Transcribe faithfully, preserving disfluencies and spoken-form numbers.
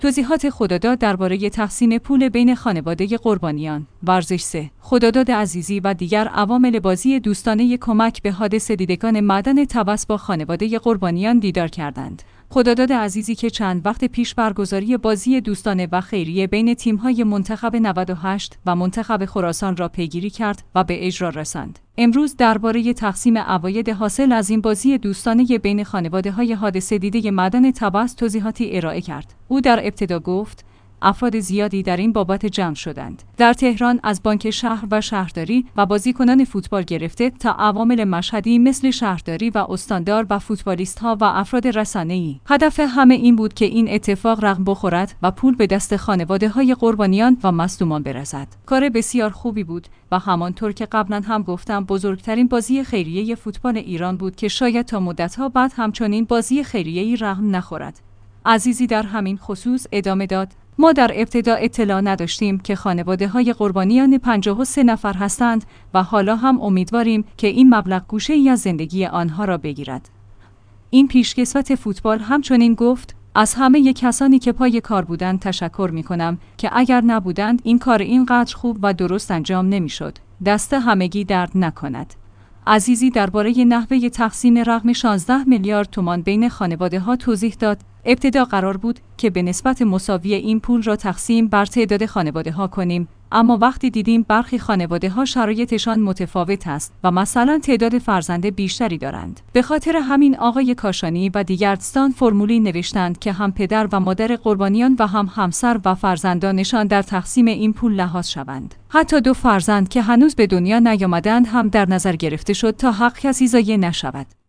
توضیحات خداداد درباره تقسیم پول بین خانواده قربانیان. ورزش سه. خداداد عزیزی و دیگر عوامل بازی دوستانه کمک به حادثه دیدگان معدن طبس با خانواده قربانیان دیدار کردند. خداداد عزیزی که چند وقت پیش برگزاری بازی دوستانه و خیریه بین تیم‌های منتخب نود و هشت و منتخب خراسان را پیگیری کرد و به اجرا رساند، امروز درباره تقسیم عواید حاصل از این بازی دوستانه بین خانواده‌های حادثه دیده معدن طبس توضیحاتی ارائه کرد. او در ابتدا گفت: افراد زیادی در این بابت جمع شدند. در تهران از بانک شهر و شهرداری و بازیکنان فوتبال گرفته تا عوامل مشهدی مثل شهرداری و استاندار و فوتبالیست‌ها و افراد رسانه‌ای. هدف همه این بود که این اتفاق رقم بخورد و پول به دست خانواده‌های قربانیان و مصدومان برسد. کار بسیار خوبی بود و همانطور که قبلا هم گفتم بزرگترین بازی خیریه فوتبال ایران بود که شاید تا مدت‌ها بعد همچنین بازی خیریه‌ای رقم نخورد. عزیزی در همین خصوص ادامه داد: ما در ابتدا اطلاع نداشتیم که خانواده‌های قربانیان پنجاه و سه نفر هستند و حالا هم امیدواریم که این مبلغ گوشه‌ای از زندگی آنها را بگیرد. این پیشکسوت فوتبال همچنین گفت: از همه کسانی که پای کار بودند تشکر می‌کنم که اگر نبودند این کار اینقدر خوب و درست انجام نمی‌شد. دست همگی درد نکند. عزیزی درباره نحوه تقسیم رقم شانزده میلیارد تومان بین خانواده‌ها توضیح داد: ابتدا قرار بود که به نسبت مساوی این پول را تقسیم بر تعداد خانواده‌ها کنیم، اما وقتی دیدیم برخی خانواده‌ها شرایطشان متفاوت است و مثلا تعداد فرزند بیشتری دارند، به خاطر همین آقای کاشانی و دیگر دوستان فرمولی نوشتند که هم پدر و مادر قربانیان و هم همسر و فرزندانشان در تقسیم این پول لحاظ شوند. حتی دو فرزند که هنوز به دنیا نیامدند هم در نظر گرفته شد تا حق کسی ضایع نشود.